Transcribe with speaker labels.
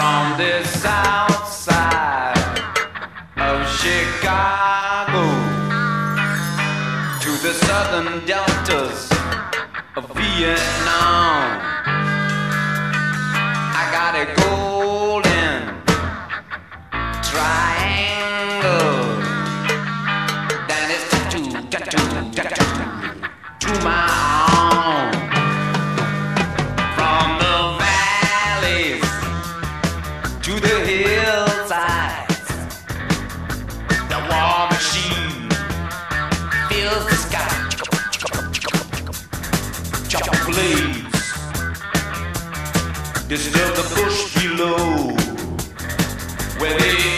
Speaker 1: From the south side of Chicago to the southern deltas of Vietnam, I got a golden triangle that is tattooed to my arm. From the valleys to the hillsides, the war machine fills the sky. Chopper blades disturb the bush below, where they